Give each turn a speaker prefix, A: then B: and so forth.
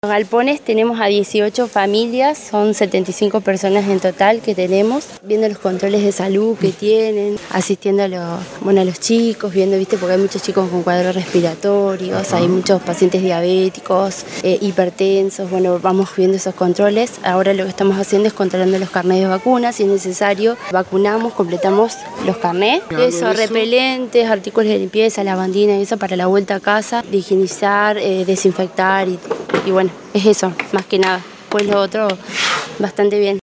A: Los galpones tenemos a 18 familias, son 75 personas en total que tenemos, viendo los controles de salud que tienen, asistiendo a los chicos, viendo, porque hay muchos chicos con cuadros respiratorios, hay muchos pacientes diabéticos, hipertensos, vamos viendo esos controles. Ahora lo que estamos haciendo es controlando los carnets de vacunas, si es necesario, vacunamos, completamos los carnets, repelentes, artículos de limpieza, lavandina y eso para la vuelta a casa, de higienizar, desinfectar y es eso, más que nada. Pues lo otro, bastante bien.